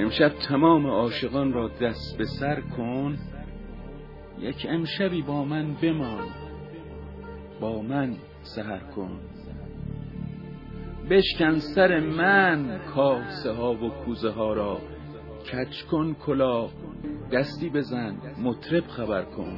امشب تمام عاشقان را دست به سر کن، یک امشبی با من بمان، با من سحر کن. بشکن سر من کاسه ها و کوزه ها را، کج کن کلاه دستی بزن مطرب خبر کن.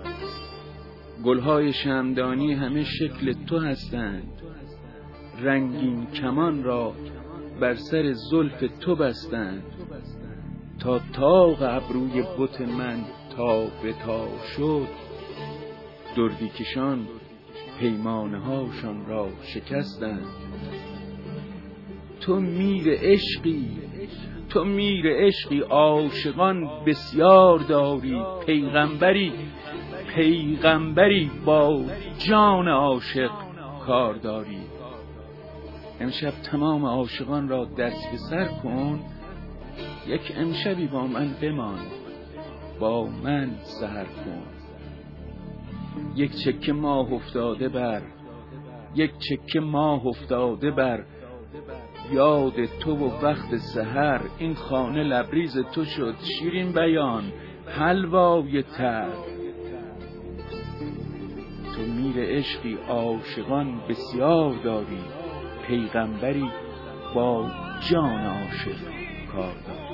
گلهای شمعدانی همه شکل تو هستند، رنگین کمان را بر سر زلف تو بستند. تا طاق ابروی بت من تا به تا شد، دردی کشان پیمانه هاشان را شکستند. تو میر عشقی عاشقان بسیار داری، پیغمبری با جان عاشق کار داری. امشب تمام عاشقان را دست به سر کن، یک امشبی با من بمان، با من سحر کن. یک چکه ماه افتاده بر یاد تو و وقت سحر. این خانه لبریز تو شد شیرین بیان حلوای تر. تو میر عشقی عاشقان بسیار داری، پیغمبری با جان عاشق کار داری.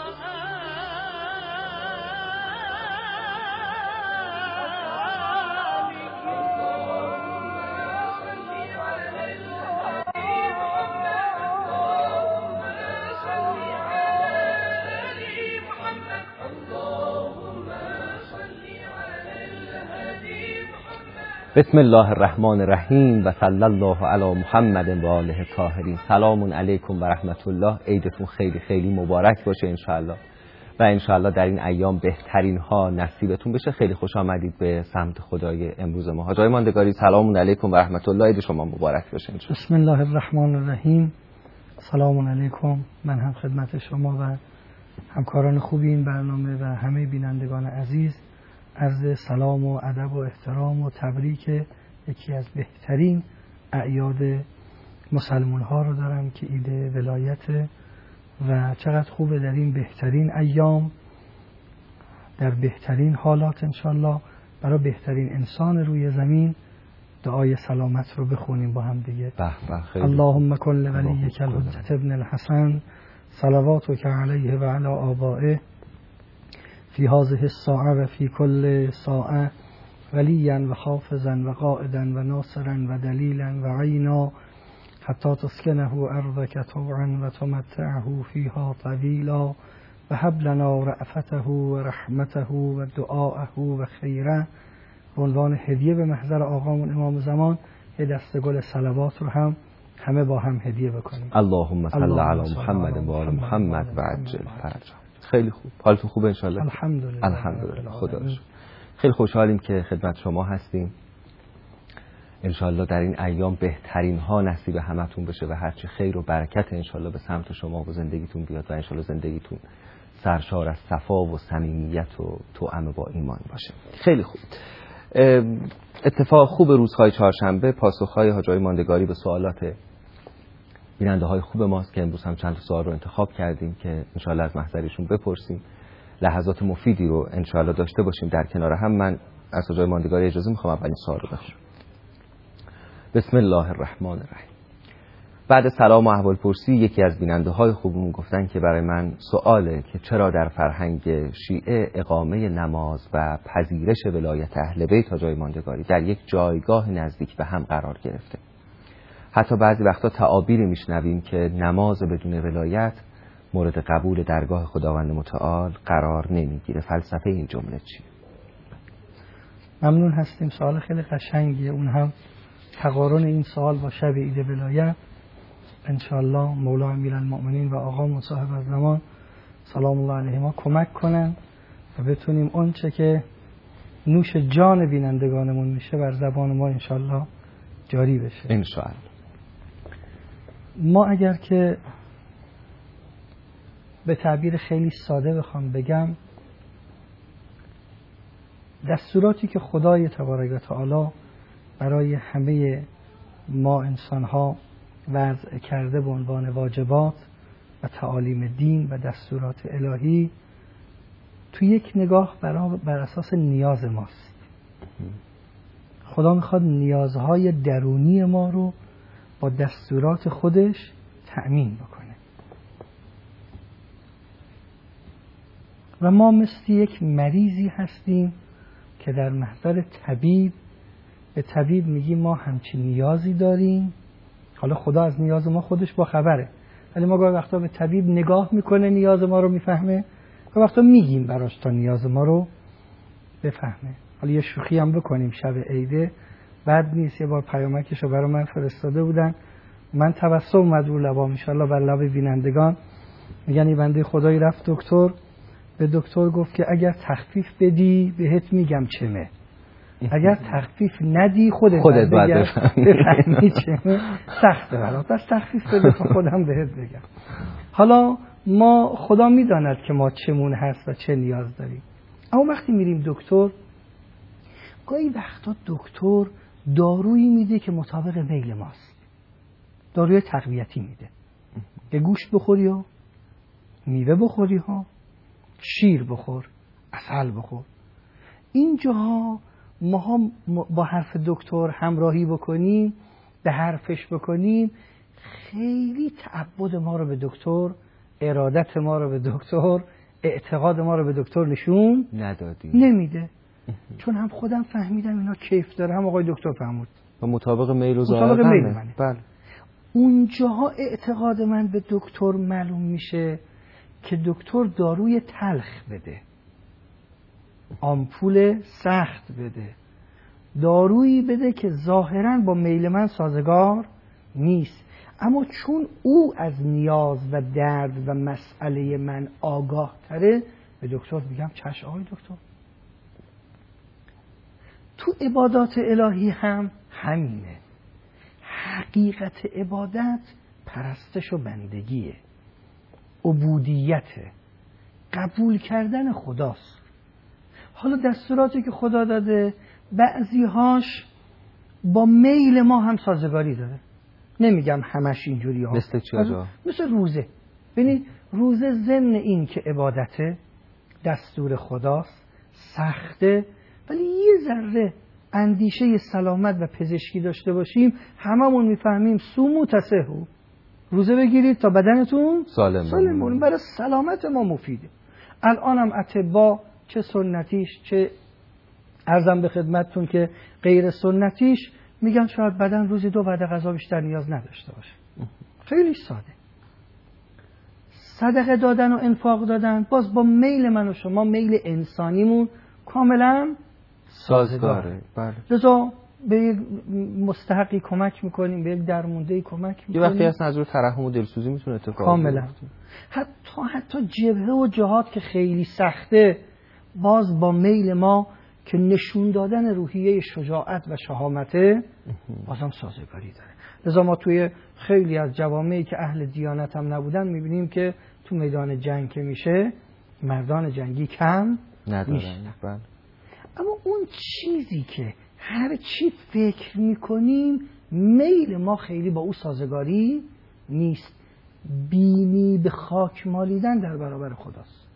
بسم الله الرحمن الرحیم و صلی الله علی محمد و آله الطاهرین. سلام علیکم و رحمت الله. عیدتون خیلی خیلی مبارک باشه انشاءالله و انشاءالله در این ایام بهترین ها نصیبتون بشه. خیلی خوش آمدید به سمت خدای امروز ما. حاجی ماندگاری سلام علیکم و رحمت الله. عید شما مبارک باشه انشاءالله. بسم الله الرحمن الرحیم. سلام علیکم. من هم خدمت شما و همکاران خوبی این برنامه و همه بینندگان عزیز عرض سلام و ادب و احترام و تبریک یکی از بهترین اعیاد مسلمان ها رو دارم که عید ولایت و چقدر خوبه در این بهترین ایام در بهترین حالات انشالله برای بهترین انسان روی زمین دعای سلامت رو بخونیم با هم دیگه. اللهم کن لولیک الحجة ابن الحسن صلواتک علیه و علی آبائه فی هذه الساعه و فی کل ساعه ولیا و حافظا و قائدا و ناصرا و دلیلا و عینا حتی تسکنه ارضک طوعا و تمتعه فیها طویلا و هب لنا رأفته و رحمته و دعاءه و خیره. به عنوان هدیه به محضر آقامون امام زمان یه دسته گل صلوات رو هم همه با هم هدیه بکنیم. اللهم صل علی محمد و آل محمد و عجل فرجه. خیلی خوب. حالتون خوبه انشالله؟ الحمدلله. خدا رو شکر. خیلی خوشحالیم که خدمت شما هستیم. انشالله در این ایام بهترین ها نصیب همتون بشه و هرچی خیر و برکت انشالله به سمت شما و زندگیتون بیاد و انشالله زندگیتون سرشار از صفا و صمیمیت و توأم با ایمان باشه. خیلی خوب. اتفاق خوب روزهای چهارشنبه پاسخهای حاجی ماندگاری به سوالات بیننده های خوب ماست که امروز هم چند سوال رو انتخاب کردیم که انشاءالله از محضرشون بپرسیم. لحظات مفیدی رو انشاءالله داشته باشیم در کنار هم. من از حاجی ماندگاری اجازه میخوام اولین سوال رو بخونم. بسم الله الرحمن الرحیم. بعد سلام و احوال پرسی یکی از بیننده های خوبمون گفتن که برای من سواله که چرا در فرهنگ شیعه اقامه نماز و پذیرش ولایت اهل بیت حاجی ماندگاری در یک جایگاه نزدیک به هم قرار گرفته. حتی بعضی وقتا تعابیری میشنویم که نماز بدون ولایت مورد قبول درگاه خداوند متعال قرار نمیگیره. فلسفه این جمله چیه؟ ممنون هستیم. سوال خیلی قشنگیه. اون هم تقارن این سوال با شب عید ولایت انشاءالله مولا امیرالمؤمنین و آقا مصاحب الزمان سلام الله علیهما کمک کنن و بتونیم اون چه که نوش جان بینندگانمون میشه بر زبان ما انشاءالله جاری بشه انشاءالله. ما اگر که به تعبیر خیلی ساده بخوام بگم دستوراتی که خدای تبارک و تعالی برای همه ما انسان‌ها وضع کرده به عنوان واجبات و تعالیم دین و دستورات الهی تو یک نگاه بر اساس نیاز ماست. خدا میخواد نیازهای درونی ما رو با دستورات خودش تأمین بکنه و ما مثل یک مریضی هستیم که در محضر طبیب به طبیب میگیم ما همچین نیازی داریم. حالا خدا از نیاز ما خودش با خبره، ولی ما گاهی وقتا به طبیب نگاه میکنه نیاز ما رو میفهمه، گاهی وقتا میگیم براش تا نیاز ما رو بفهمه. حالا یه شوخی هم بکنیم، شب عیده بد نیست. یه بار پیامکشو برای من فرستاده بودن، من تبسم اومد رو لبام، ان شاءالله بر لب بینندگان. میگن این بنده خدایی رفت دکتر، به دکتر گفت که اگر تخفیف بدی بهت میگم چمه، اگر تخفیف ندی خودت باید بفهمی چمه. سخته برات، بس تخفیف بده تا خودم بهت بگم. حالا ما خدا میداند که ما چمون هست و چه نیاز داریم، اما وقتی میریم دکتر گاهی وقتا دکتر دارویی میده که مطابق میل ماست، داروی تقویتی میده که گوشت بخوری ها، میوه بخوری ها، شیر بخور، عسل بخور. اینجاها ما با حرف دکتر همراهی بکنیم، به حرفش بکنیم، خیلی تعبد ما رو به دکتر، ارادت ما رو به دکتر، اعتقاد ما رو به دکتر نشون نمیده. چون هم خودم فهمیدم اینا کیف داره، هم آقای دکتر فهمود و مطابق میل و مطابق میل منه. بله. اونجاها اعتقاد من به دکتر معلوم میشه که دکتر داروی تلخ بده، آمپول سخت بده، دارویی بده که ظاهراً با میل من سازگار نیست، اما چون او از نیاز و درد و مسئله من آگاه تره به دکتر میگم چشم آقای دکتر. تو عبادات الهی هم همینه. حقیقت عبادت پرستش و بندگیه، عبودیته، قبول کردن خداست. حالا دستوراتی که خدا داده بعضیهاش با میل ما هم سازگاری داره، نمیگم همش اینجوری ها. مثل چی آجا؟ مثل روزه. ببینید روزه ضمن این که عبادته، دستور خداست، سخته، ولی یه ذره اندیشه سلامت و پزشکی داشته باشیم هممون میفهمیم سومو تسهو، روزه بگیرید تا بدنتون سالم بمونه، برای سلامت ما مفیده. الانم اطباء چه سنتیش چه عرضم به خدمتتون که غیر سنتیش میگن شاید بدن روزی 2 وعده غذا بیشتر نیاز نداشته باشه. خیلی ساده. صدقه دادن و انفاق دادن باز با میل من و شما، میل انسانیمون کاملا سازگاره. بله. لذا به یک مستحقی کمک میکنیم، به یک درموندهی کمک میکنیم. یه وقتی اصلا از روی ترحم و دلسوزی میتونه اتفاق بیفته. کاملا. حتی جبهه و جهاد که خیلی سخته باز با میل ما که نشون دادن روحیه شجاعت و شهامته بازم سازگاری داره. لذا ما توی خیلی از جوامعی که اهل دیانت هم نبودن میبینیم که تو میدان جنگ که میشه مردان جنگی کم ندارن. اما اون چیزی که هر چی فکر میکنیم میل ما خیلی با او سازگاری نیست. بینی به خاک مالیدن در برابر خداست.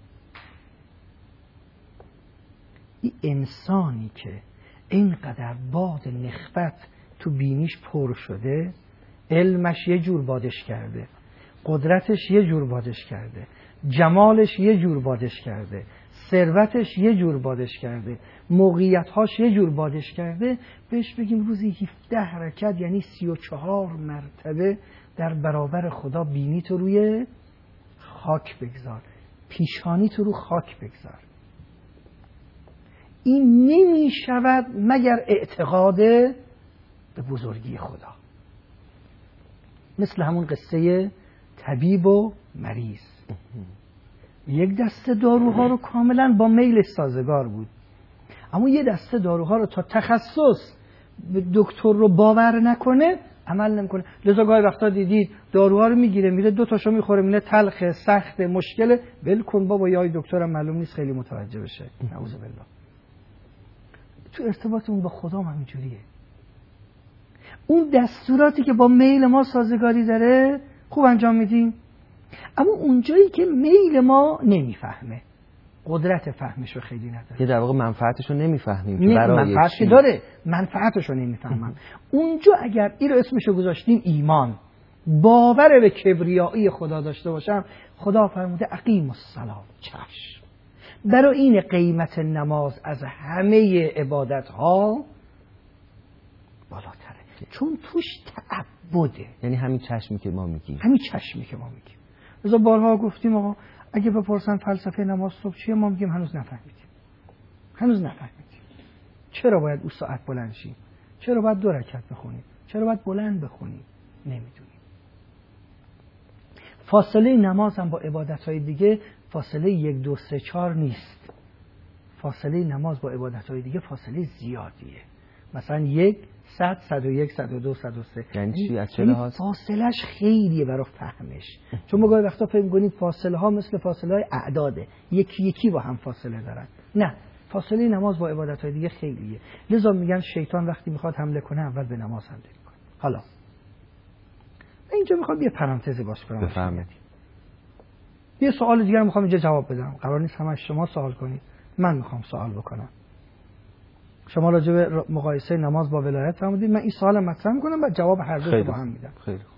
این انسانی که اینقدر باد نخبت تو بینیش پر شده، علمش یه جور بادش کرده، قدرتش یه جور بادش کرده، جمالش یه جور بادش کرده، ثروتش یه جور بادش کرده، موقعیت‌هاش یه جور بادش کرده، بهش بگیم روزی 17 حرکت یعنی 34 مرتبه در برابر خدا بینی تو روی خاک بگذار، پیشانی تو رو خاک بگذار. این نمی شود مگر اعتقاد به بزرگی خدا. مثل همون قصه طبیب و مریض. یک دسته داروها رو کاملا با میل سازگار بود، اما یه دسته داروها رو تا تخصص دکتر رو باور نکنه عمل نمیکنه. لذا گاهی وقتا دیدید داروها رو میگیره میره 2 تاشو میخوره میره تلخ سخت مشکله، ول کن بابا یا دکترم معلوم نیست خیلی متوجه بشه. نعوذ بالله. تو ارتباطمون با خدا هم اینجوریه. اون دستوراتی که با میل ما سازگاری داره خوب انجام میدیم، اما اونجایی که میل ما نمیفهمه، قدرت فهمش رو خیلی نداره، که در واقع منفعتش رو نمیفهمیم که برای منفعت که داره، منفعتش رو نمیفهمم. اونجا اگر این رو اسمش رو گذاشتیم ایمان، باور به کبریایی خدا داشته باشم، خدا فرموده اقیم الصلاة، چشم. برای این قیمت نماز از همه عبادت ها بالاتره، چون توش تعبده. یعنی همین چشمی که ما میگیم، رضا بارها گفتیم آقا اگه بپرسن فلسفه نماز صبح چیه، ما میگیم هنوز نفهمیدیم. چرا باید اون ساعت بلند شیم؟ چرا باید 2 رکعت بخونیم؟ چرا باید بلند بخونیم؟ نمیدونیم. فاصله نماز هم با عبادت‌های دیگه فاصله 1 2 3 4 نیست. فاصله نماز با عبادت‌های دیگه فاصله زیادیه. مثلا 1 100 101 102 103. یعنی چی؟ از چه لحاظ؟ فاصله‌اش خیلیه برای فهمش. چون ما گاهی وقتا فکر می‌کنیم فاصله ها مثل فاصله های اعداده، یکی با هم فاصله دارن. نه، فاصله نماز با عبادت‌های دیگه خیلیه. لذا میگن شیطان وقتی میخواد حمله کنه اول به نماز حمله کنه. حالا اینجا میخوام یه پرانتز باز کنم. بفرمایید. یه سوال دیگه میخوام اینجا جواب بدم. قرار نیست همش شما سوال کنید. من میخوام سوال بکنم. شما راجع به مقایسه نماز با ولایت فرمودید، من این سوال مطرح میکنم و جواب هر دو رو با هم میدم. خیلی خوب.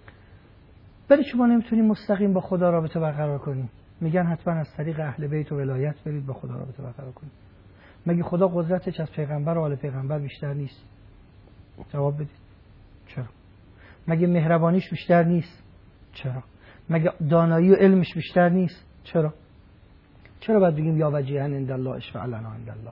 ولی شما نمیتونید مستقیم با خدا رابطه برقرار کنید. میگن حتما از طریق اهل بیت و ولایت برید با خدا رابطه برقرار کنید. مگه خدا قدرتش از پیغمبر و آل پیغمبر بیشتر نیست؟ جواب بدید. چرا؟ مگه مهربانیش بیشتر نیست؟ چرا؟ مگه دانایی و علمش بیشتر نیست؟ چرا باید بگیم یا وجیها عند الله اشفع لنا عند الله؟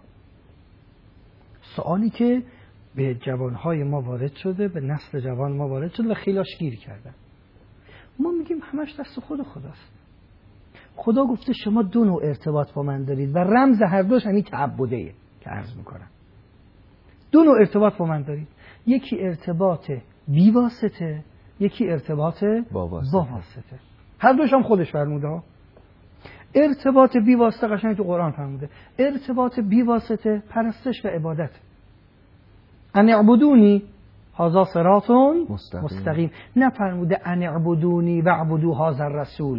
سوالی که به جوانهای ما وارد شده، به نسل جوان ما وارد شده و خیلاش گیر کردن. ما میگیم همش دست خود خداست. خدا گفته شما 2 نوع ارتباط با من دارید و رمز هر دوش همین تعبده که عرض میکنم. 2 نوع ارتباط با من دارید، یکی ارتباط بی واسطه، یکی ارتباط با واسطه. هر دوش هم خودش فرموده ها. ارتباط بی واسطه قشنگ تو قرآن فرموده. ارتباط بی واسطه پرستش و عبادت. ان اعبدونی هذا صراط مستقیم. نفرموده ان اعبدونی و اعبدوا هذا الرسول.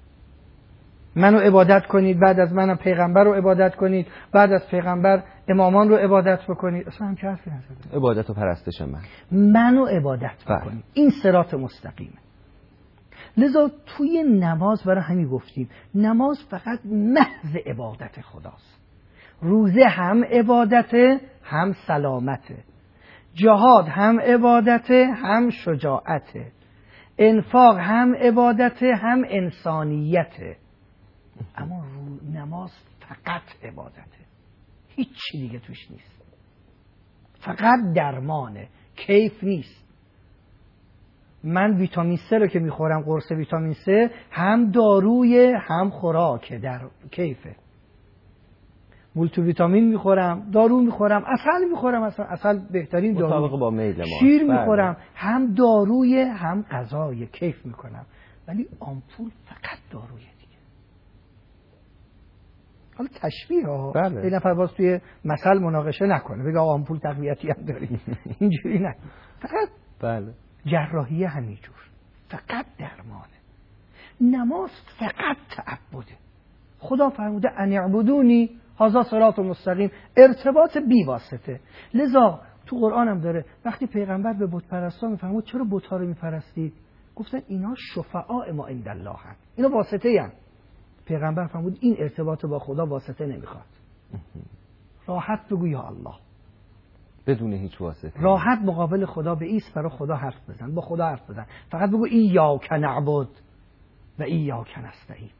منو عبادت کنید، بعد از منم پیغمبر رو عبادت کنید، بعد از پیغمبر امامان رو عبادت بکنید. اصلا هم که حرفی نزده. عبادت و پرستش منو عبادت بکنید. این صراط مستقیمه. لذا توی نماز برای همین گفتیم نماز فقط محض عبادت خداست. روزه هم عبادته هم سلامته، جهاد هم عبادته هم شجاعته، انفاق هم عبادته هم انسانیته. اما نماز فقط عبادته، هیچ چی دیگه توش نیست. فقط درمانه، کیف نیست. من ویتامین C رو که میخورم، قرص ویتامین C هم داروی هم خوراکه، در کیفه. مولتی ویتامین میخورم، دارو میخورم، عسل میخورم، عسل بهترین دارو، مطابق با میل ما. شیر میخورم، هم داروی هم غذای، کیف میکنم. ولی آمپول فقط داروی دیگه. حالا تشبیه ها، یه نفر باز توی مثل مناقشه نکنه بگه آمپول تقویتی هم داری. اینجوری نه، فقط بله. جراحی همینجور، فقط درمانه. نماز فقط تعبده. خدا فرموده ان اعبدونی هذا صراط مستقیم، ارتباط بی واسطه. لذا تو قرآن هم داره وقتی پیغمبر به بت پرستا میفرمود چرا بت ها رو میپرستید، گفتن اینا شفعاء ما عند الله هستند، اینا واسطه ای. پیغمبر فرمود این ارتباط با خدا واسطه نمیخواد. راحت بگو یا الله، بدون هیچ واسطه. راحت مقابل خدا به ایست، برای خدا حرف بزن، با خدا حرف بزن. فقط بگو ایاک نعبد و ایاک نستعین.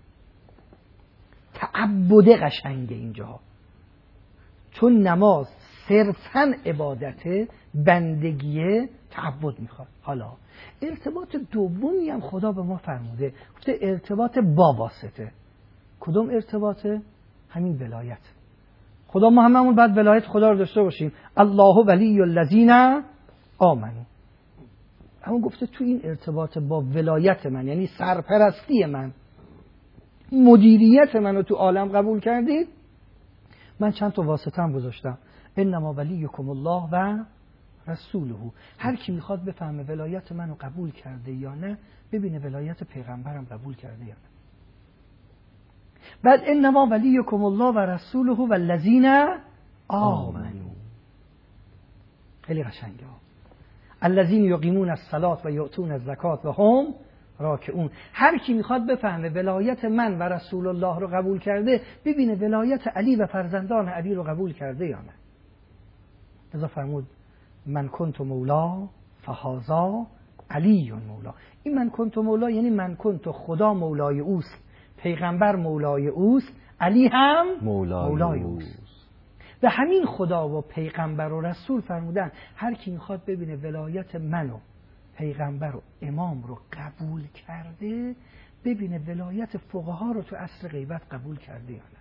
تعبد قشنگه اینجا، چون نماز صرفاً عبادته، بندگیه، تعبد میخواد. حالا ارتباط دومی هم خدا به ما فرموده، گفته ارتباط با واسطه. کدوم ارتباطه؟ همین ولایت. خدا ما هممون باید ولایت خدا رو داشته باشیم. الله ولی الذین آمنوا. اما گفته تو این ارتباط با ولایت من، یعنی سرپرستی من، مدیریت منو تو عالم قبول کردید، من چند تا واسطه هم گذاشتم. انما ولیکم الله و رسوله. هر کی میخواد بفهمه ولایت منو قبول کرده یا نه، ببینه ولایت پیغمبرم قبول کرده یا نه. بعد انما ولیکم الله و رسوله و الذین آمنوا. خیلی قشنگه. الذین یقیمون الصلاة و یؤتون الزکات و هم راکعون. هر کی میخواد بفهمه ولایت من و رسول الله رو قبول کرده، ببینه ولایت علی و فرزندان علی رو قبول کرده یا نه. لذا فرمود من کنت مولا فهذا علی مولا. این من کنت مولا یعنی من کنت خدا مولای اوست، پیغمبر مولای اوست، علی هم مولای اوست. و همین خدا و پیغمبر و رسول فرمودن هر کی میخواد ببینه ولایت من و پیغمبر و امام رو قبول کرده، ببینه ولایت فقها رو تو عصر غیبت قبول کرده یا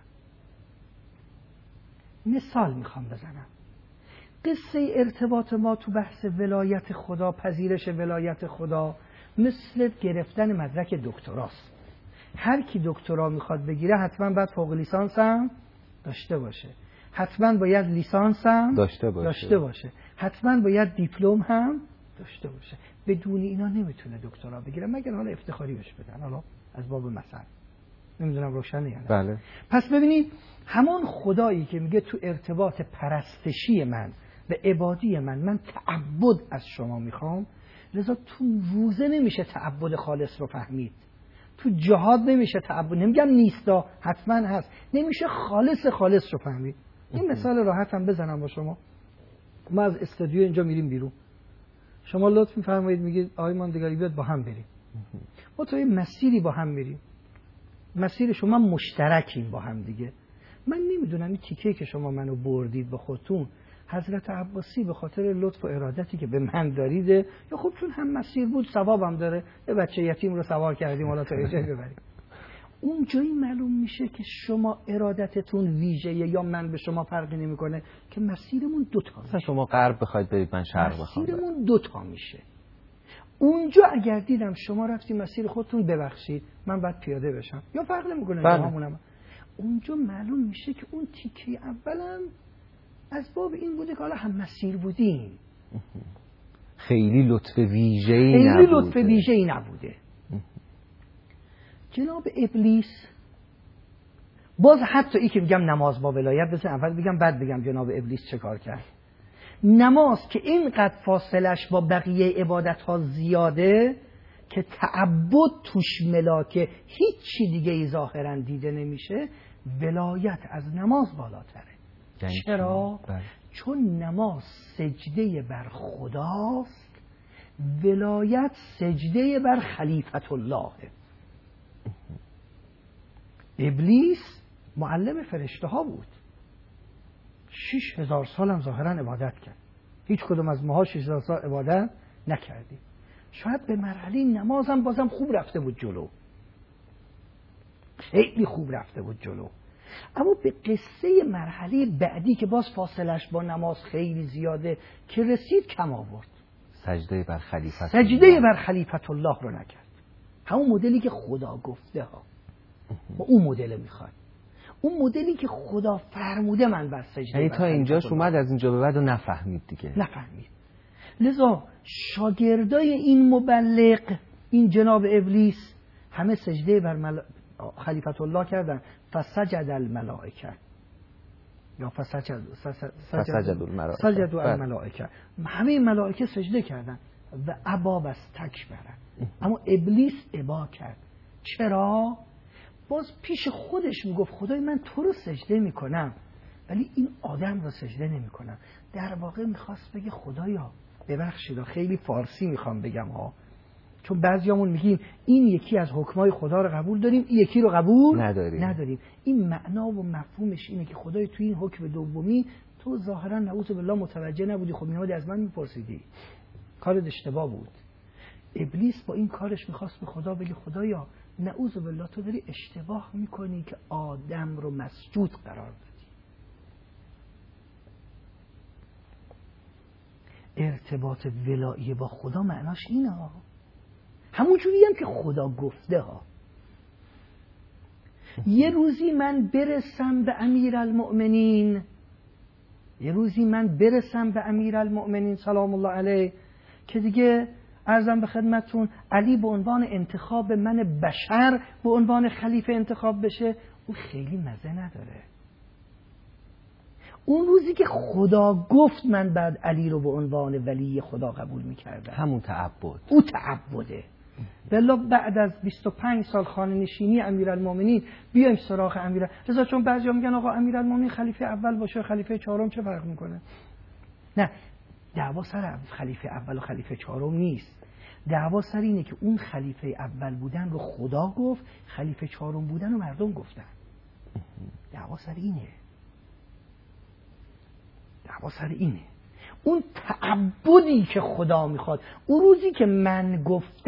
نه. مثال میخوام بزنم. قصه ارتباط ما تو بحث ولایت خدا، پذیرش ولایت خدا، مثل گرفتن مدرک دکتراست. هر کی دکترا میخواد بگیره حتما باید فوق لیسانس هم داشته باشه، حتما باید لیسانس هم داشته باشه، حتما باید دیپلم هم داشته باشه. بدون اینا نمیتونه دکترا بگیره، مگر حالا افتخاری بهش بدن، حالا از باب مثل. نمیدونم روشنه یا نه؟ بله. پس ببینید همون خدایی که میگه تو ارتباط پرستشی من و عبادی من تعبد از شما میخوام، لذا تو روزه نمیشه تعبد خالص رو فهمید، تو جهاد نمیشه تعبد، نمیگم نیستا، حتما هست، نمیشه خالص رو فهمید. این مثال راحت هم بزنم با شما. ما از استودیو اینجا میریم بیرون، شما لطف میفرمایید میگید آقای ماندگاری بیاد با هم بریم. ما تو این مسیری با هم میریم، مسیر شما مشترکیم با هم دیگه. من نمیدونم این تیکه که شما منو بردید با خودتون، حضرت عباسی به خاطر لطف و ارادتی که به من داریده، یا خب چون هم مسیر بود ثوابم داره، یه بچه یتیم رو سوار کردیم حالا تا اینجا ببریم. اون جایی معلوم میشه که شما ارادتتون ویژه یا من به شما فرقی نمیکنه، که مسیرمون دوتا میشه. شما غرب بخواید برید من شرق بخوام، مسیرمون دوتا میشه. اونجا اگر دیدم شما رفتی مسیر خودتون، ببخشید من باید پیاده بشم، یا فرق نمیکنه جاهامونم، اونجا معلوم میشه که اون تیکه اولم از باب این بوده که حالا هم مسیر بودیم، خیلی لطف ویژه‌ای نبوده. جناب ابلیس، باز حتی ای که میگم نماز با ولایت، بذار اول بگم بعد بگم جناب ابلیس چه کار کرد. نماز که اینقدر فاصلش با بقیه عبادت ها زیاده که تعبد توش ملاکه، هیچی دیگه ای ظاهرا دیده نمیشه، ولایت از نماز بالاتره. چرا؟ چون نماز سجده بر خداست، ولایت سجده بر خلیفت الله. ابلیس معلم فرشته ها بود، 6000 سال هم ظاهرا عبادت کرد، هیچ کدوم از ماها 6000 سال عبادت نکردیم. شاید به مرحله نماز هم بازم خوب رفته بود جلو، خیلی خوب رفته بود جلو، اما به قصه مرحله بعدی که باز فاصلش با نماز خیلی زیاده که رسید، کم آورد. سجده بر خلیفت الله رو نکرد. همون مدلی که خدا گفته ها، و اون مدل میخواد، اون مدلی که خدا فرموده من بر سجده. یعنی تا اینجاش اومد، از اینجا به بعد رو نفهمید دیگه. نفهمید. لذا شاگردای این مبلغ، این جناب ابلیس، همه سجده بر خلیفت الله کردن. فسجد الملائکه یا سجد الملائکه، همه ملائکه سجده کردن. و ابا واستکبر، اما ابلیس ابا کرد. چرا؟ باز پیش خودش میگفت خدای من تو رو سجده میکنم ولی این آدم رو سجده نمیکنم. در واقع میخواست بگه خدایا ببخشید، خیلی فارسی میخوام بگم ها، چون بعضیامون میگیم این یکی از حکمای خدا رو قبول داریم، این یکی رو قبول نداریم. این معنا و مفهومش اینه که خدای توی این حکم دومی تو ظاهرا نعوذ بالله متوجه نبودی، خب میاد از من میپرسیدی، کارت اشتباه بود. ابلیس با این کارش میخواست به خدا بگه خدایا نعوذ بالله تو داری اشتباه میکنی که آدم رو مسجود قرار دادی. ارتباط ولایی با خدا معناش اینه ها، همون جوری هم که خدا گفته ها. یه روزی من برسم به امیرالمؤمنین یه روزی من برسم به امیرالمؤمنین سلام الله علیه که دیگه عرضم به خدمتون علی به عنوان انتخاب من بشر به عنوان خلیفه انتخاب بشه، اون خیلی مزه نداره. اون روزی که خدا گفت من بعد علی رو به عنوان ولی خدا قبول میکردم، همون تعبد، او تعبده. بلا بعد از 25 سال خانه نشینی امیرالمومنین بیایم سراغ رضا، چون بعضیا میگن آقا امیرالمومنین خلیفه اول باشه خلیفه چهارم چه فرق میکنه؟ نه، دعوا سر خلیفه اول و خلیفه چهارم نیست. دعوا سر اینه که اون خلیفه اول بودن رو خدا گفت، خلیفه چهارم بودن رو مردم گفتن. دعوا سر اینه. دعوا سر اینه. اون تعبدی که خدا میخواد، اون روزی که من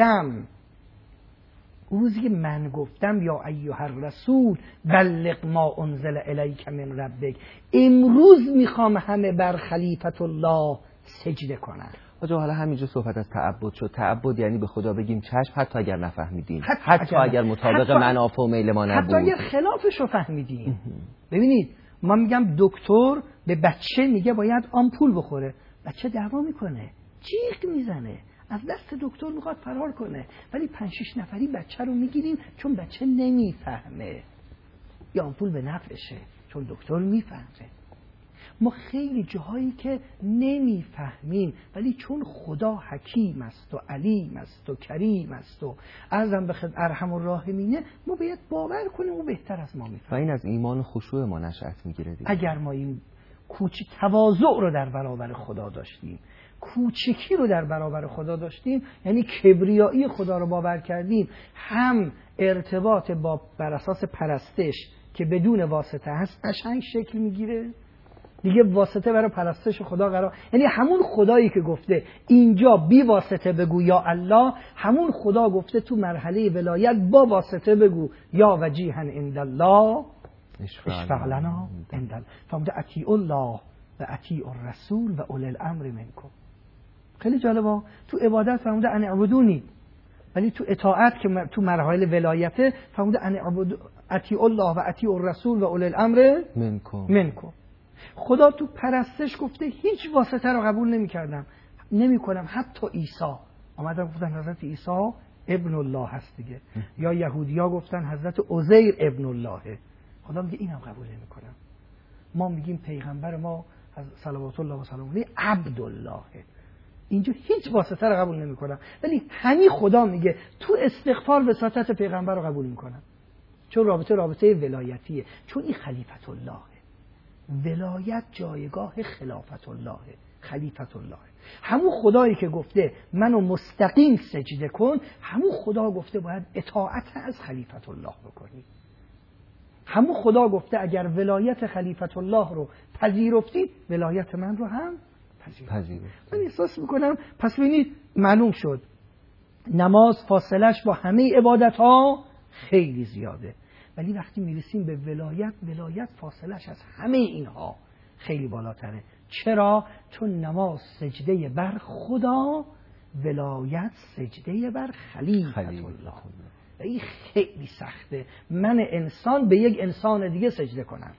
گفتم یا ایها الرسول بلغ ما انزل الیک من ربک، امروز میخوام همه بر خلیفت الله سجده کنن. آجا حالا همینجا صحبت از تعبد شد. تعبد یعنی به خدا بگیم چشم حتی اگر نفهمیدیم، حتی اگر مطابق منافع و میل ما نبود، حتی اگر خلافش رو فهمیدیم. ببینید ما میگم دکتر به بچه میگه باید آمپول بخوره، بچه دعوا میکنه، جیغ میزنه، از دست دکتر میخواد فرار کنه، ولی 5-6 نفری بچه رو میگیریم چون بچه نمیفهمه یا آمپول به نفعشه، چون دکتر میفهمه. ما خیلی جاهایی که نمیفهمیم ولی چون خدا حکیم است و علیم است و کریم است و ارزم به خدمت ارحم الراحمینه، ما باید باور کنیم او بهتر از ما میفهمه. و این از ایمان و خشوع ما نشأت میگیره دیگه. اگر ما این تواضع رو در برابر خدا داشتیم، کوچکی رو در برابر خدا داشتیم، یعنی کبریایی خدا رو باور کردیم، هم ارتباط با بر اساس پرستش که بدون واسطه هست قشنگ شکل میگیره. دیگه واسطه برای پرستش خدا قرار، یعنی همون خدایی که گفته اینجا بی واسطه بگو یا الله، همون خدا گفته تو مرحله ولایت با واسطه بگو یا وجیها عند الله اشفع لنا عند الله. فهمده اطیعوا الله و اطیعوا الرسول و اولی الامر منکم. خیلی جالبه تو عبادت فهمده ان اعبدونی، ولی تو اطاعت که تو مرحله ولایته فهمده ان اطیعوا الله و اطیعوا الرسول و اولی الامر منکم. خدا تو پرستش گفته هیچ واسطه رو قبول نمی‌کنم. حتی عیسی اومدن گفتن حضرت عیسی ابن الله هست دیگه، یا یهودی‌ها گفتن حضرت عزیر ابن الله، خدا میگه اینم قبول نمی‌کنم. ما میگیم پیغمبر ما صلوات الله و سلام علیه عبدالله، اینجا هیچ واسطه رو قبول نمی‌کنم، ولی همین خدا میگه تو استغفار وساطت پیغمبر رو قبول می‌کنم، چون رابطه ولایتیه، چون این خلیفت الله، ولایت جایگاه خلافت الله، خلیفت الله. همون خدایی که گفته منو مستقیم سجده کن، همون خدا گفته باید اطاعت از خلیفت الله بکنی. همون خدا گفته اگر ولایت خلیفت الله رو پذیرفتی، ولایت من رو هم پذیرفتی. من احساس میکنم پس ببینید معلوم شد نماز فاصلش با همه عبادت ها خیلی زیاده، ولی وقتی میرسیم به ولایت فاصلش از همه اینها خیلی بالاتره. چرا؟ چون نماز سجده بر خدا، ولایت سجده بر خلیفت الله. و این خیلی سخته. من انسان به یک انسان دیگه سجده کنم.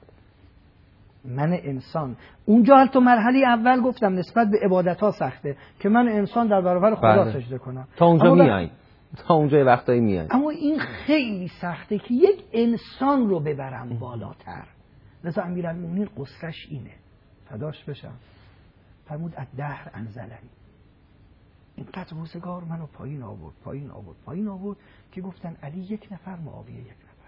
من انسان اونجا حتی مرحله اول گفتم نسبت به عبادت ها سخته که من انسان در برابر خدا سجده کنم. تا اونجا میای، تا اونجا یه وقتایی میای. اما این خیلی سخته که یک انسان رو ببرم بالاتر. لذا امیرالمومنین قصهش اینه، فداش بشم، فرمود الدهر انزلنی، اینقدر روزگار منو پایین آورد که گفتن علی یک نفر، معاویه یک نفر.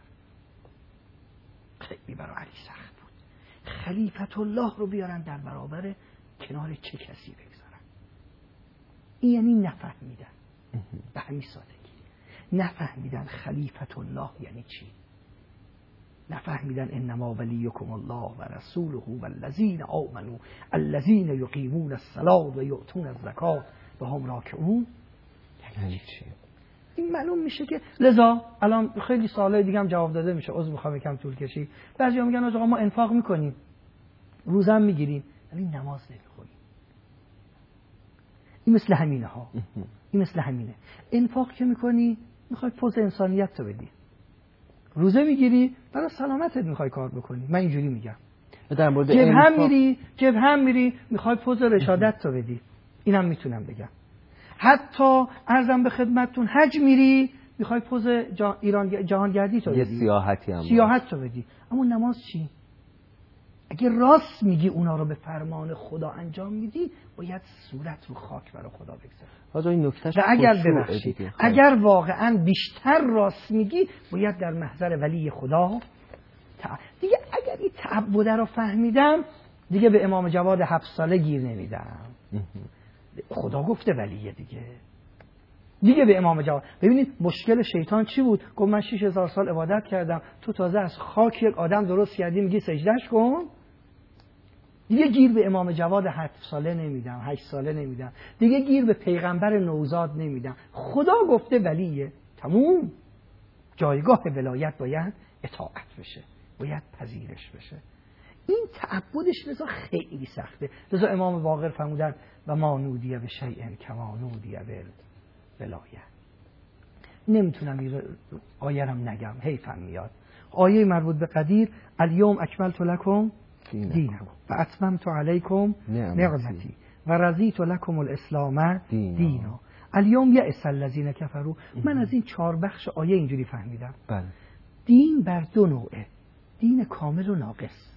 خیلی برای علی سخت بود خلیفت الله رو بیارن در برابر کنار چه کسی بگذارن. این یعنی نفهمیدن، به همین سادگی نفهمیدن خلیفت الله یعنی چی، نفهمیدن انما ولیکم الله و رسوله و الذین آمنوا الذین یقیمون الصلاة و یؤتون الزکاة و هم راکعون یعنی چی. این معلوم میشه که لذا الان خیلی سوالای دیگه هم جواب داده میشه، عذر میخوام یکم طول کشید. بعضیا میگن آقا ما انفاق میکنیم، روزه میگیریم، ولی نماز نمیخونیم. این مثل همینه ها، این مثل همینه. انفاق که میکنی میخوای پوز انسانیت تو بدی، روزه میگیری برای سلامتت میخوای کار بکنی. من اینجوری میگم در مورد جبهه میری میخوای پوز رشادت تو بدی، اینم میتونم بگم. حتی عرضم به خدمتتون حج میری میخوای پوز جهانگردی تو بدی، یه سیاحتی هم سیاحت تو بدی. اما نماز چی؟ اگه راست میگی اونا رو به فرمان خدا انجام میدی، باید صورت رو خاک برای خدا بگذاری. حاجا این نکتهش اگر واقعا بیشتر راست میگی، باید در محضر ولی خدا دیگه. اگر این تعبد رو فهمیدم دیگه به امام جواد 7 ساله گیر نمیدم. خدا گفته ولیه دیگه به امام جواد. ببینید مشکل شیطان چی بود؟ گفت من 6000 سال عبادت کردم، تو تازه از خاک یک آدم درست کردی میگی سجدهش کن. دیگه گیر به امام جواد 7 ساله نمیدم، 8 ساله نمیدم، دیگه گیر به پیغمبر نوزاد نمیدم. خدا گفته ولیه، تموم. جایگاه ولایت باید اطاعت بشه، باید پذیرش بشه. این تعبدش لذا خیلی سخته. لذا امام باقر فرمودن و ما نودیه به شیء کما نودیه ولایت. نمیتونم این آیه رم نگم، حیفم میاد. آیه مربوط به قدیر، الیوم اکملت لکم دینکم و اتممت علیکم نعمتی و رضیت لکم الاسلام دینا الیوم یئس الذین کفروا. من از این 4 بخش آیه اینجوری فهمیدم. بله. دین بر 2 نوعه، دین کامل و ناقص.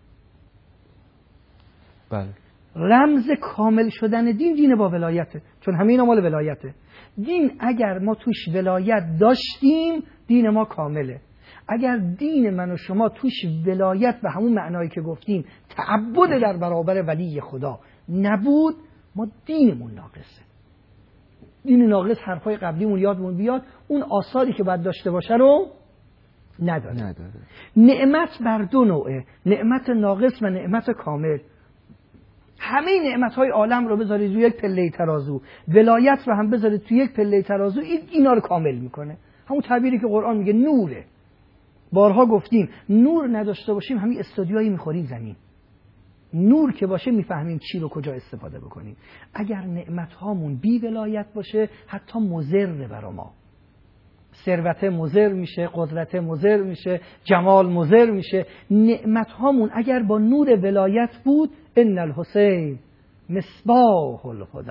بله. رمز کامل شدن دین با ولایته، چون همه اینا مال ولایته. دین اگر ما توش ولایت داشتیم، دین ما کامله. اگر دین من و شما توش ولایت به همون معنایی که گفتیم تعبد در برابر ولی خدا نبود، ما دینمون ناقصه. دین ناقص حرفای قبلیمون یادمون بیاد، اون آثاری که باید داشته باشه رو نداره. نعمت بر 2 نوعه، نعمت ناقص و نعمت کامل. همه نعمت‌های عالم رو بذارید روی یک پله ترازو، ولایت رو هم بذارید توی یک پله ترازو، اینا رو کامل میکنه. همون تعبیری که قرآن میگه نوره. بارها گفتیم نور نداشته باشیم همین استودیویی میخوریم زمین. نور که باشه میفهمیم چی رو کجا استفاده بکنیم. اگر نعمت‌هامون بی ولایت باشه، حتی مضر برای ما. ثروت مضر میشه، قدرت مضر میشه، جمال مضر میشه. نعمت‌هامون اگر با نور ولایت بود، ان الحسین مصباح الهدی.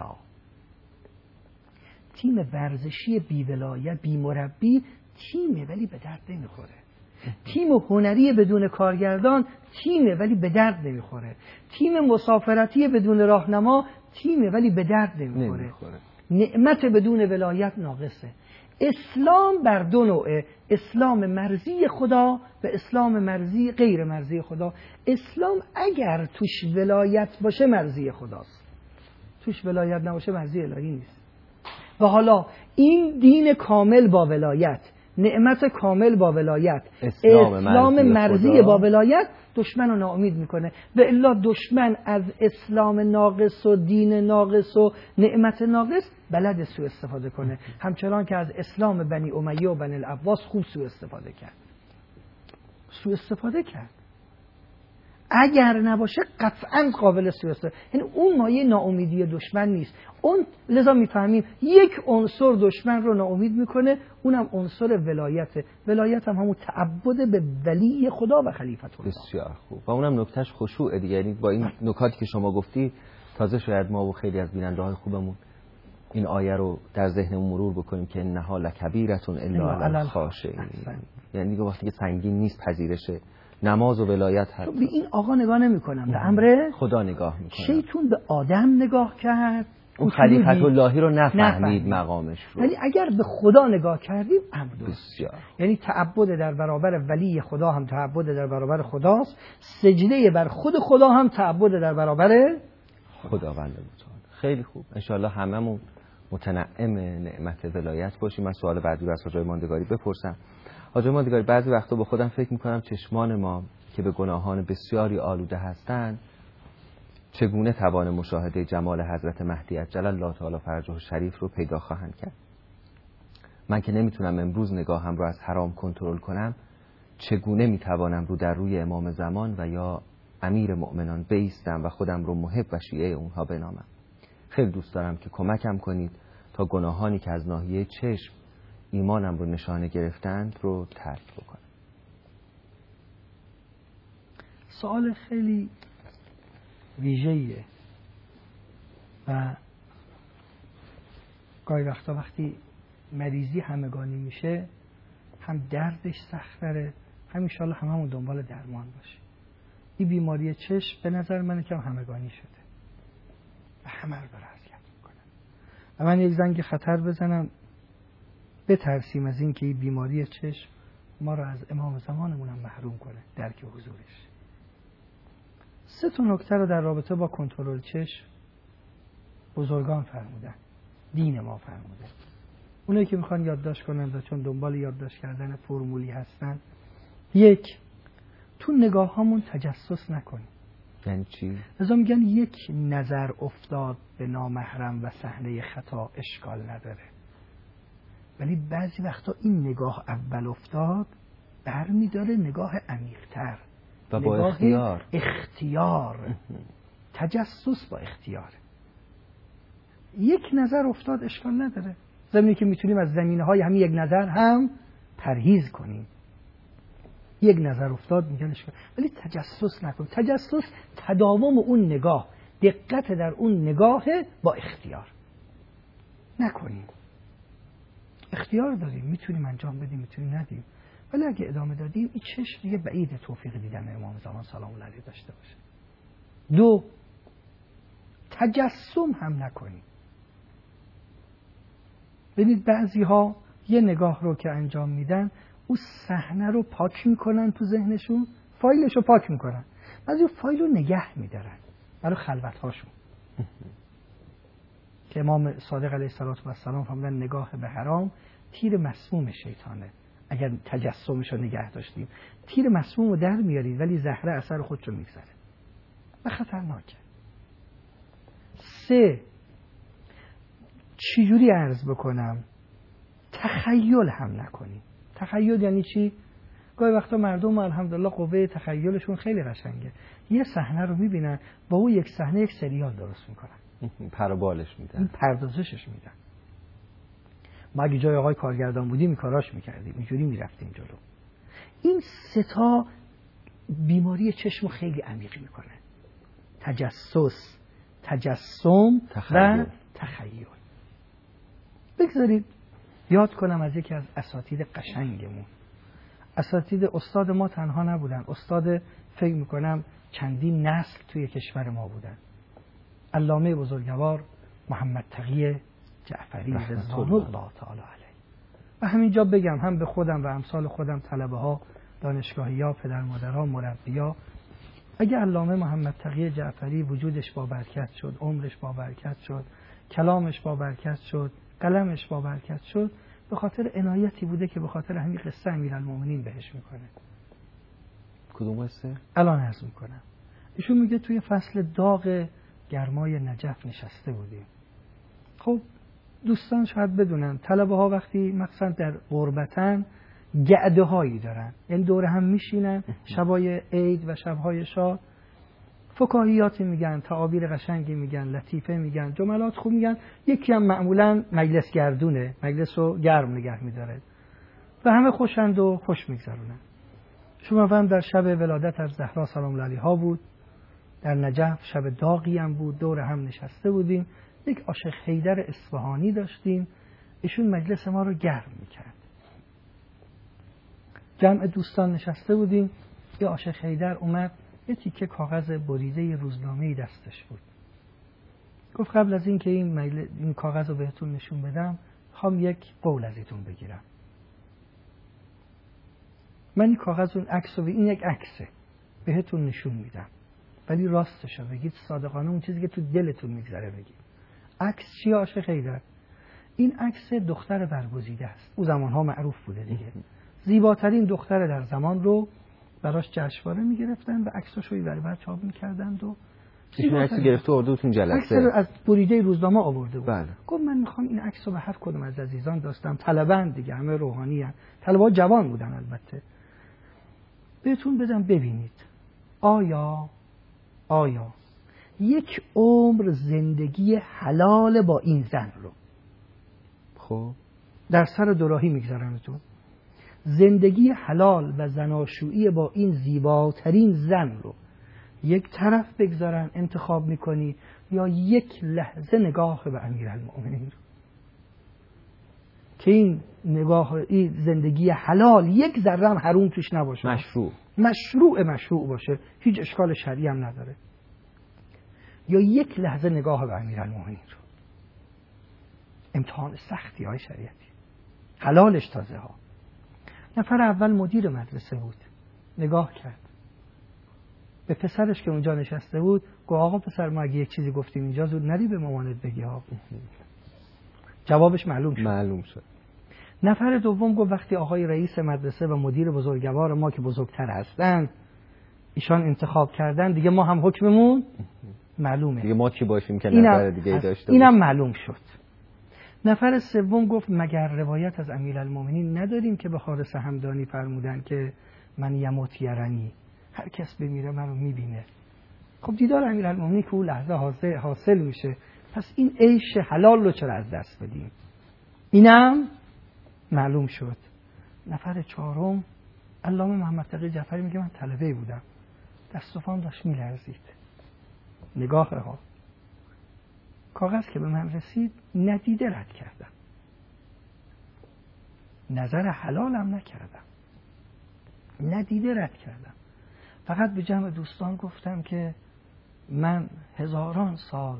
تیم ورزشی بی ولایت، بی مربی تیمه ولی به درد نمیخوره. تیم هنری بدون کارگردان تیمه ولی به درد نمیخوره. تیم مسافرتی بدون راهنما تیمه ولی به درد نمیخوره. نعمت بدون ولایت ناقصه. اسلام بر 2 نوعه، اسلام مرضی خدا و اسلام مرضی غیر مرضی خدا. اسلام اگر توش ولایت باشه مرضی خداست، توش ولایت نباشه مرضی الهی نیست. و حالا این دین کامل با ولایت، نعمت کامل با ولایت، اسلام مرضی با ولایت دشمن رو ناامید میکنه. و الا دشمن از اسلام ناقص و دین ناقص و نعمت ناقص بلد سوء استفاده کنه، همچنان که از اسلام بنی امیه و بنی العباس خوب سوء استفاده کرد. اگر نباشه قطعاً قابل سوء استفاده، یعنی اون مایه ناامیدی دشمن نیست. اون لذا میفهمیم یک عنصر دشمن رو ناامید میکنه، اونم عنصر ولایته. ولایت هم همون تعبد به ولی خدا و خلیفت الله. بسیار خوب. و اونم نکتهش خشوع دیگه. یعنی با این نکاتی که شما گفتی تازه شاید ما و خیلی از بیننده‌های خوبمون این آیه رو در ذهنمون مرور بکنیم که انها لکبیرتون الا علی الخاشعین. یعنی دیگه وقتی که سنگین نیست پذیرش نماز و ولایت هست. به این آقا نگاه نمی‌کنم، به امر خدا نگاه می‌کنم. شیطان به آدم نگاه کرد، اون خلیفت اللهی رو نفهمید مقامش رو. ولی اگر به خدا نگاه کردیم امر بسیار. یعنی تعبد در برابر ولی خدا هم تعبد در برابر خداست، سجده بر خود خدا هم تعبد در برابر خداوند متعال. خیلی خوب. ان شاءالله هممون متنعم نعمت ولایت باشیم. من سوال بعدی رو از حاجی ماندگاری بپرسم. حاجی ماندگاری، بعضی وقتا با خودم فکر میکنم چشمان ما که به گناهان بسیاری آلوده هستند چگونه توان مشاهده جمال حضرت مهدی عجل الله تعالی فرجه شریف رو پیدا خواهند کرد. من که نمیتونم امروز نگاهم رو از حرام کنترل کنم، چگونه میتوانم رو در روی امام زمان و یا امیر مؤمنان بایستم و خودم رو محب و شیعه اونها بنامم. خیلی دوست دارم که کمکم کنید تا گناهانی که از ناحیه چشم ایمانم رو نشانه گرفتند رو ترک بکنم. سوال خیلی ویژه‌ایه و گاهی وقتا وقتی مریضی همگانی میشه هم دردش سخت‌تره، هم انشالله هممون دنبال درمان باشه. این بیماری چشم به نظر من که همگانی شده و همه رو داره اذیت میکنه و من یک زنگ خطر بزنم بترسیم از این که این بیماری چشم ما رو از امام زمانمون هم محروم کنه درک حضورش. 3 نکته رو در رابطه با کنترل چشم بزرگان فرمودن، دین ما فرموده. اونایی که میخوان یادداشت کنن و چون دنبال یادداشت کردن فرمولی هستن، 1 تو نگاه هامون تجسس نکنیم. یعنی چی؟ لذا میگن یک نظر افتاد به نامحرم و صحنه خطا اشکال نداره، ولی بعضی وقتا این نگاه اول افتاد برمی داره نگاه عمیق‌تر و با اختیار. تجسس با اختیار. یک نظر افتاد اشکال نداره، زمینی که میتونیم از زمینه‌های همین یک نظر هم پرهیز کنیم. یک نظر افتاد میگن اشکال، ولی تجسس نکن. تجسس تداوم اون نگاه، دقت در اون نگاه با اختیار نکنیم. اختیار داریم، میتونیم انجام بدیم، میتونیم ندیم، ولی اگه ادامه دادیم این چشم دیگه بعید توفیق دیدن امام زمان سلام الله علیه داشته باشه. 2 تجسم هم نکنیم. ببینید بعضی ها یه نگاه رو که انجام میدن اون صحنه رو پاک میکنن تو ذهنشون، فایلش رو پاک میکنن، بعضی فایل رو نگه میدارن برای خلوت هاشون که امام صادق علیه السلام فرمودن نگاه به حرام تیر مسموم شیطانه. اگر تجسمش رو نگه داشتیم تیر مسموم رو در میارید ولی زهره اثر خودش رو میگذاره و خطرناکه. 3 چجوری عرض بکنم؟ تخیل هم نکنیم. تخیل یعنی چی؟ گاهی وقتا مردم الحمدلله قوه تخیلشون خیلی قشنگه، یه صحنه رو میبینن با اون یک صحنه یک سریال درست میکنن، پربالش میدن، این پردازشش میدن. ما اگه جای آقای کارگردان بودیم این کاراش میکردیم، اینجوری میرفتیم جلو. این 3 بیماری چشم خیلی عمیق میکنه: تجسس، تجسم و تخیل. بگذارید یاد کنم از یکی از اساتید قشنگمون. اساتید استاد ما تنها نبودن، استاد فکر میکنم چندین نسل توی کشور ما بودن. علامه بزرگوار محمد تقی جعفری رضوان الله تعالی علیه. و همینجا بگم هم به خودم و امثال خودم، طلبه ها، دانشگاهی‌ها، پدر مادرها، مربی‌ها، اگه علامه محمد تقی جعفری وجودش با برکت شد، عمرش با برکت شد، کلامش با برکت شد، قلمش با برکت شد، به خاطر عنایتی بوده که به خاطر همین قصه امیرالمومنین بهش میکنه. کدوم قصه؟ الان عرض میکنم. ایشون میگه توی فصل داغ گرمای نجف نشسته بودیم. خب دوستان شاید بدونن طلبه ها وقتی مثلا در غربتن گعده هایی دارن، یعنی دور هم میشینن شبای عید و شبهای شاد، فکاهیاتی میگن، تعابیر قشنگی میگن، لطیفه میگن، جملات خوب میگن. یکی هم معمولا مجلس گردونه، مجلس رو گرم نگه میداره و همه خوشند و خوش میگذرونن. شما فهم در شب ولادت از زهرا سلام الله علیها بود، در نجف شب داغی هم بود، دور هم نشسته بودیم، یک عاشق حیدر اصفهانی داشتیم، ایشون مجلس ما رو گرم میکرد. جمع دوستان نشسته بودیم، یه عاشق حیدر اومد، یه تیکه کاغذ بریده روزنامه‌ای دستش بود. گفت قبل از این که این کاغذ رو بهتون نشون بدم خوام یک قول ازتون بگیرم. من این کاغذ رو عکس رو، این یک عکسه، بهتون نشون میدم، ولی راستش رو بگید، صادقانه اون چیزی که تو دلتون میگذره بگید. عکس چیه عاشق حیدر؟ این عکس دختر برگزیده است، اون زمانها معروف بوده دیگه، زیباترین دختر در زمان رو براش جشنواره میگرفتن و عکساشو این ور چاپ میکردند و ایشون عکس گرفته آوردتون جلسه، عکس رو از بریده روزنامه آورده بود. بله. گفت من میخوام این عکس رو به هر کدوم از عزیزان داشتم، طلبه‌اند دیگه، همه روحانی ان، طلبه‌ها جوان بودن البته، بهتون بدم ببینید آیا یک عمر زندگی حلال با این زن رو خب در سر دوراهی میگذارنتون، زندگی حلال و زناشویی با این زیباترین زن رو یک طرف بگذارن انتخاب میکنی یا یک لحظه نگاه به امیرالمؤمنین که این نگاه، این زندگی حلال یک ذره هم حروم توش نباشه، مشروع باشه، هیچ اشکال شرعی هم نداره، یا یک لحظه نگاه به امیرالمؤمنین رو. امتحان سختی های شریعتی، حلالش تازه ها. نفر اول مدیر مدرسه بود، نگاه کرد به پسرش که اونجا نشسته بود، گفت آقا پسر ما اگه یک چیزی گفتیم اینجا زود نری به مامانت بگی ها. جوابش معلوم شد. نفر دوم گفت وقتی آقای رئیس مدرسه و مدیر بزرگوار ما که بزرگتر هستن ایشان انتخاب کردن، دیگه ما هم حکممون معلومه، دیگه ما کی باشیم که نظر دیگه داشته اینم معلوم شد. نفر سوم گفت مگر روایت از امیرالمؤمنین نداریم که به حارث همدانی فرمودن که من یموت یرنی، هر کس بمیره منو میبینه. خب دیدار امیرالمؤمنین که اون لحظه حاصل میشه، پس این عیش حلال رو چرا از دست بدیم؟ اینم معلوم شد. نفر چهارم علامه محمد تقی جعفری میگه من طلبه بودم، دست و پام داشت میلرزید، نگاه ها کاغذ که به من رسید ندیده رد کردم، نظر حلالم نکردم، ندیده رد کردم. فقط به جمع دوستان گفتم که من هزاران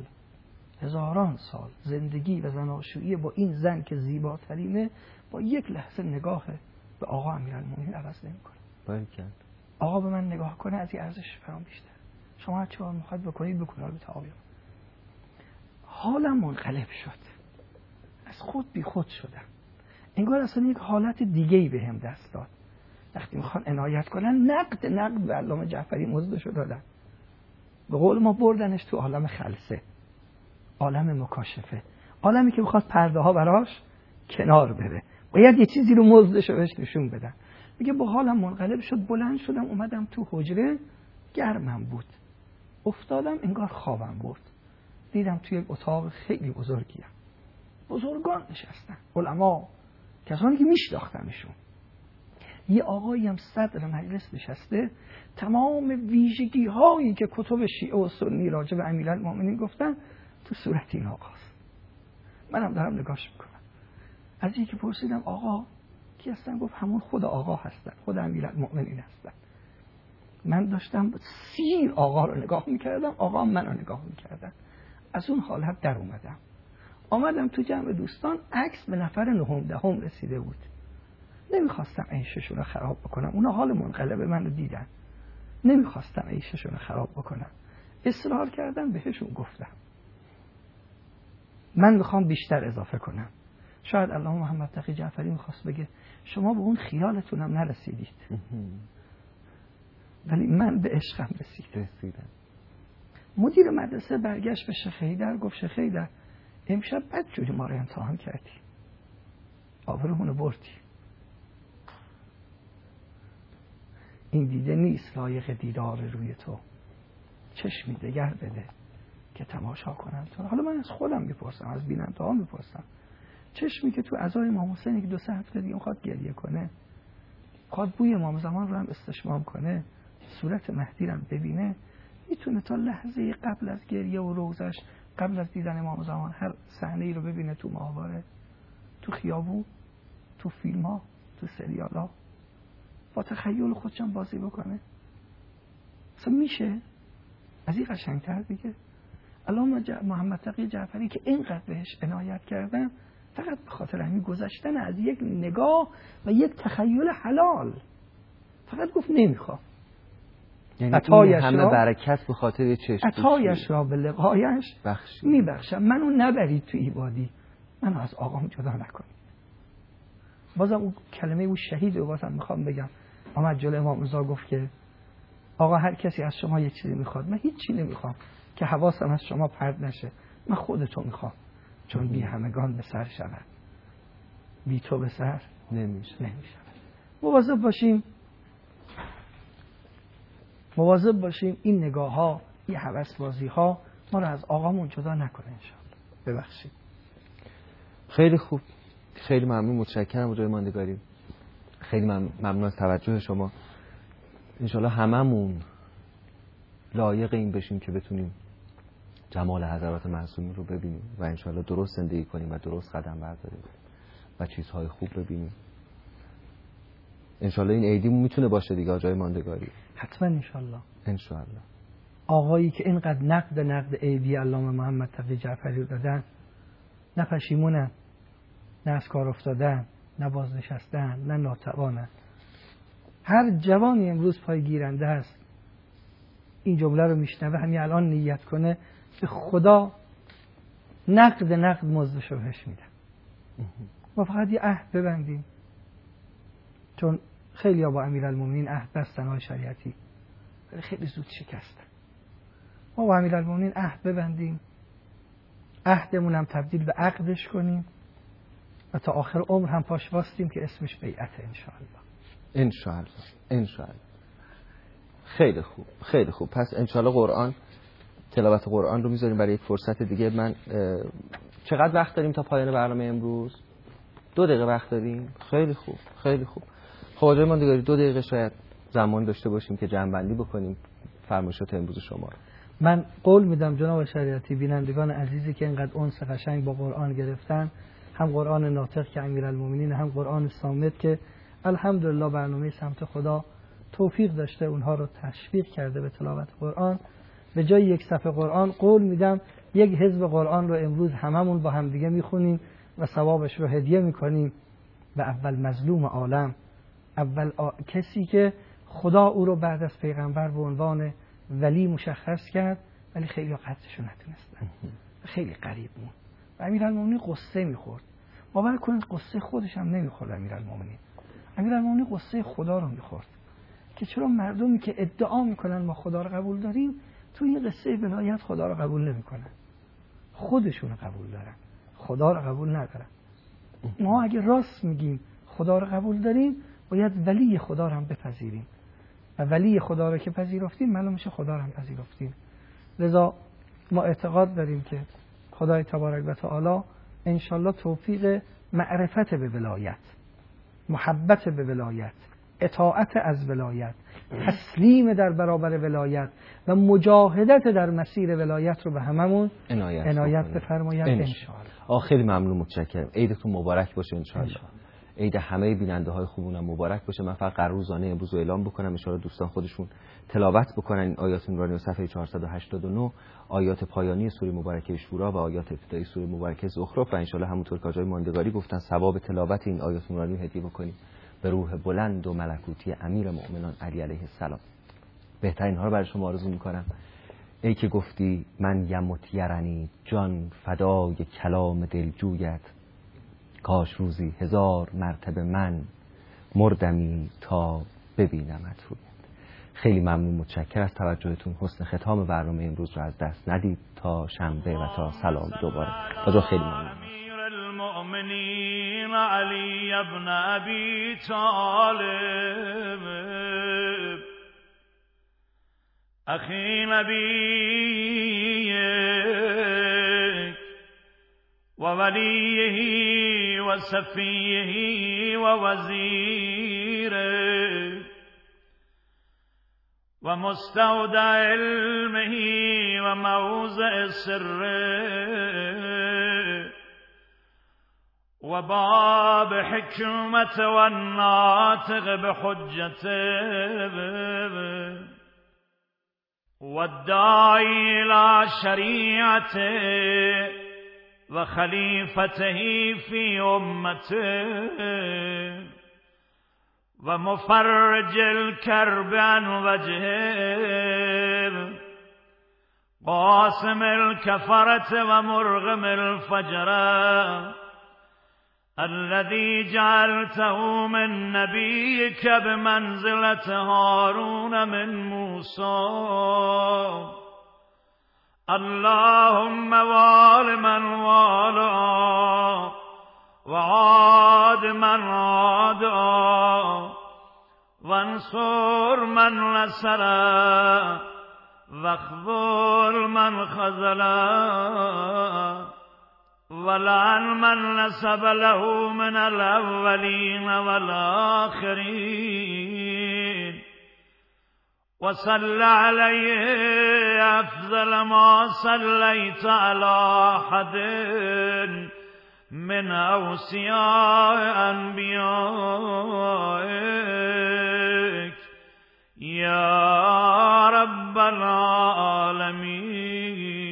سال زندگی و زناشویی با این زن که زیباترینه با یک لحظه نگاه به آقا امیرالمؤمنین عوض نمی‌کنم. باریکلا. آقا به من نگاه کنه از این ارزش فرام بیشتر. شما هر چه می‌خواید بکنید بکنید به تعالی. حالم منقلب شد، از خود بی خود شدم، انگار اصلا یک حالت دیگه‌ای بهم دست داد. وقتی میخوان عنایت کنن نقد به علامه جعفری مزدشو دادن، به قول ما بردنش تو عالم خلسه، عالم مکاشفه، عالمی که میخواد پرده ها براش کنار بره، باید یه چیزی رو مزدشو بهش نشون بدن. میگه با حالم منقلب شد، بلند شدم اومدم تو حجره، گرمم بود، افتادم انگار خوابم برد، دیدم توی یک اتاق خیلی بزرگیه، بزرگان نشستن، علما، کسانی که میشناختمشون. یه آقایی هم صدر مجلس نشسته، تمام ویژگی هایی که کتب شیعه و سنی راجع به امیرالمؤمنین گفتن تو صورت این آقاست. منم دارم نگاش میکنم. از یکی پرسیدم آقا کی هستن؟ گفت همون خود آقا هستن، خود امیرالمؤمنین هستن. من داشتم سیر آقا رو نگاه میکردم، آقا منو نگاه میکردن. از اون حالت در آمدم تو جمع دوستان، عکس به نفر نهم دهم رسیده بود. نمیخواستم عیششون رو خراب بکنم، اونا حال منقلب منو دیدن، نمیخواستم عیششون رو خراب بکنم. اصرار کردم، بهشون گفتم من میخوام بیشتر اضافه کنم. شاید علامه محمد تقی جعفری میخواست بگه شما به اون خیالتونم نرسیدید، ولی من به عشقم رسیدم. مدیر مدرسه برگشت به شیخ حیدر، گفت شیخ حیدر امشب بدجوری ما رو امتحان کردی، آبرومونو بردی، این دیده نیست لایق دیدار روی تو، چشمی دگر بده که تماشا کنم تو. حالا من از خودم میپرسم، از بیننده ها میپرسم، چشمی که تو عزای امام حسین که 2-3 هفته دیگه میخواد گریه کنه، میخواد بوی امام زمان رو هم استشمام کنه، صورت مهدی رو ببینه، میتونه تا لحظه قبل از گریه و روزش، قبل از دیدن امام زمان، هر صحنه ای رو ببینه تو ماهواره، تو خیابون، تو فیلم ها، تو سریال ها، با تخیل خودشم بازی بکنه؟ اصلا میشه؟ از این قشنگتر دیگه؟ علامه محمد تقی جعفری که اینقدر بهش عنایت کردن، فقط به خاطر همین گذشتن از یک نگاه و یک تخیل حلال، فقط گفت نمیخوام. یعنی این همه برکت به خاطر چشم عطایش را به لقایش میبخشم. منو نبرید تو ایبادی، منو از آقام جدا نکنید. بازم اون کلمه اون شهید رو بازم میخوام بگم. آمد جلوی امام رضا گفت که آقا هر کسی از شما یه چیزی میخواد، من هیچی نمیخوام که حواسم از شما پرت نشه، من خودتو میخوام، چون بی همگان به سر شود، بی تو به سر نمیشه. مواظب باشیم این نگاه ها، این هوس بازی ها ما رو از آقامون جدا نکنه انشاءالله. ببخشید. خیلی خوب، خیلی ممنون، متشکرم حجای ماندگاری، خیلی ممنون از توجه شما. انشاءالله هممون لایق این بشیم که بتونیم جمال حضرات معصومین رو ببینیم و انشالله درست زندگی کنیم و درست قدم برداریم و چیزهای خوب ببینیم. انشالله این عیدیمون میتونه باشه دیگه آقای ماندگاری. حتما انشالله. آقایی که اینقدر نقد عیدی علامه محمد تقی جعفری دادن، نه پشیمونن، نه از کار افتادن، نه بازنشستن، نه ناتوانن. هر جوانی امروز پای گیرنده است این جمله رو میشنوه، همین الان نیت کنه به خدا نقد مزدش رو بهش میدن. ما فقط یه عهد ببندیم، چون خیلی ها با امیرالمومنین عهد بستن های شریعتی ولی خیلی زود شکستن. ما با امیرالمومنین عهد ببندیم، عهدمون هم تبدیل به عقدش کنیم و تا آخر عمر هم پاش واستیم که اسمش بیعته انشاءالله. خیلی خوب. پس انشاءالله تلاوت قرآن رو میذاریم برای یک فرصت دیگه. من چقدر وقت داریم تا پایان برنامه امروز؟ 2 دقیقه وقت داریم. خیلی خوب. خب آقای ماندگاری 2 دقیقه شاید زمان داشته باشیم که جمع‌بندی بکنیم فرمایشات امروز شما رو. من قول میدم جناب شریعتی، بینندگان عزیزی که اینقدر انس قشنگ با قرآن گرفتن، هم قرآن ناطق که امیرالمومنین، هم قرآن صامت که الحمدلله برنامه سمت خدا توفیق داشته اونها رو تشویق کرده به تلاوت قرآن، به جای یک صفحه قرآن قول میدم یک حزب قرآن رو امروز هممون با همدیگه میخونیم و ثوابش رو هدیه میکنیم به اول مظلوم عالم، کسی که خدا او رو بعد از پیغمبر به عنوان ولی مشخص کرد ولی خیلی قدرش رو نتونستن، خیلی قریب بود و امیرالمومنین قصه میخورد. باور کنید قصه خودش هم نمیخورد امیرالمومنین قصه خدا رو میخورد که چرا مردمی که ادعا میکنن ما خدا رو قبول داریم تو این قصه ولایت خدا رو قبول نمیکنن، خودشون رو قبول دارن، خدا رو قبول ندارن. ما اگه راست میگیم خدا رو قبول داریم باید ولی خدا رو هم بپذیریم و ولی خدا رو که پذیرفتیم معلوم میشه خدا رو هم پذیرفتیم. لذا ما اعتقاد داریم که خدای تبارک و تعالی انشالله توفیق معرفت به ولایت، محبت به ولایت، اطاعت از ولایت، تسلیم در برابر ولایت و مجاهدت در مسیر ولایت رو به هممون عنایت بفرماید انشاءالله. خیلی ممنون، متشکرم. عیدتون مبارک باشه انشاءالله. عید همه بیننده های خوبونم مبارک باشه. من فقط روزانه امروز رو اعلام بکنم ان شاءالله دوستان خودشون تلاوت بکنن این آیات نورانی و صفحه 489 آیات پایانی سوره مبارکه شورا و آیات ابتدایی سوره مبارکه زخرف و ان شاءالله همونطور که آقای ماندگاری گفتن ثواب تلاوت این آیات نورانی هدیه بکنیم به روح بلند و ملکوتی امیر مؤمنان علی علیه السلام. بهترین ها رو برای شما آرزو میکنم. ای که گفتی من یمت یرنی جان فدای کلام دلجویت، کاش روزی 1000 مرتبه من مردمی تا ببینمت رویت. خیلی ممنون، متشکر از توجهتون. حسن ختام برنامه امروز رو از دست ندید تا شنبه و تا سلام دوباره. خیلی ممنون. المؤمنین علی ابن ابی طالب اخی نبیک و ولیه و صفیه و وزیره و مستودع علمه و موضع سره و باب حکمت و ناطق بحجته و الداعی الى شریعته و خلیفته فی امته و مفرج الكرب عن وجهه قاسم الكفرة و مرغم الفجرة الذي جعلته من نبيك بمنزلة هارون من موسى اللهم وال من والا وعاد من عادا وانصر من نصرا واخذل من خذلا ولعن من نسب له من الأولين والآخرين وصل عليه أفضل ما صليت على أحد من أوصياء أنبيائك يا رب العالمين.